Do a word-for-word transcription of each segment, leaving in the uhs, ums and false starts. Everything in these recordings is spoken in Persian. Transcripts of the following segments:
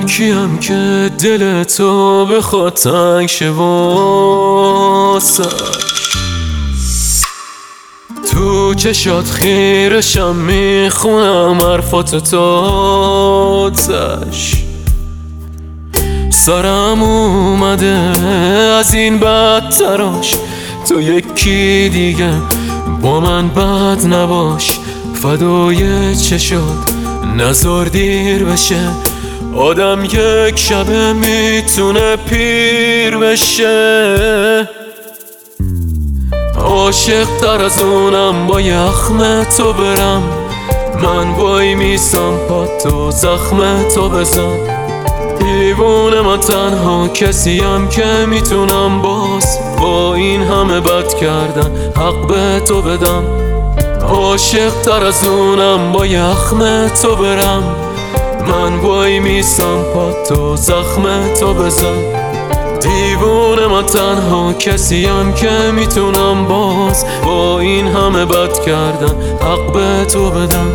کیم که دل تو بخواد تنگ شه واسش؟ تو چشات خیرشم میخونم حرفات تازش. سرم اومده از این بدتراش، تو یکی دیگه با من بد نباش. فدای چشات نزار دیر بشه، آدم یک شبه میتونه پیر بشه. عاشق تر از اونم با یخم تو برم، من وای میسم پا تو زخم تو بزن. دیوونه من تنها کسیم که میتونم باز با این همه بد کردن حق به تو بدم. عاشق تر از اونم با یخم تو برم، من وای میسم پا تو زخم تو بزن. دیوونه من تنها کسیم که میتونم باز با این همه بد کردن حق به تو بدم.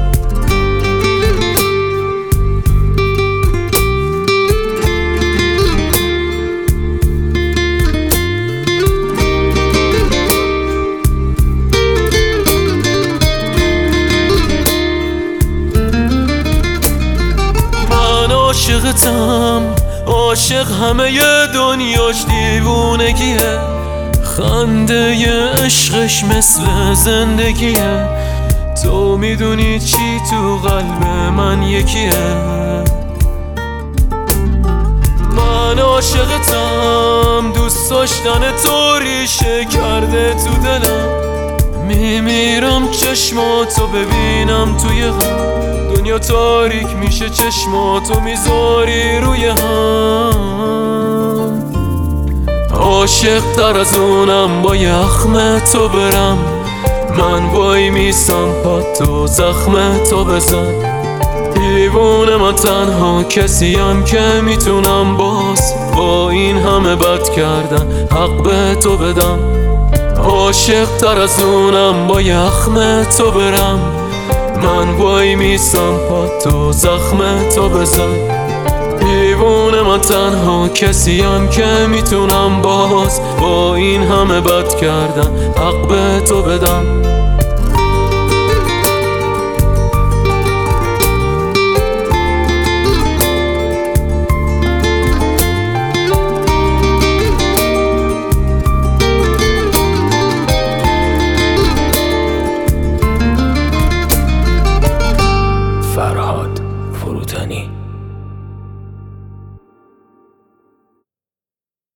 عاشقتم، عاشق همه ی دنیاش دیوونگیه، خنده ی عشقش مثل زندگیه. تو میدونی چی تو قلب من یکیه. من عاشقتم، دوست داشتن تو ریشه کرده تو دلم. میمیرم چشماتو ببینم توی غم، دنیا تاریک میشه چشماتو میذاری روی هم. عاشق تر از اونم با یخم تو برم، من وای میسم پا تو زخم تو بزن. دیوونه من تنها کسیم که میتونم باز با این همه بد کردن حق به تو بدم. عاشق تر از اونم با یخم تو برم، من وای میسم پا تو زخم تو بزن. دیوونه من تنها کسیم که میتونم باز با این همه بد کردن حق به تو بدم.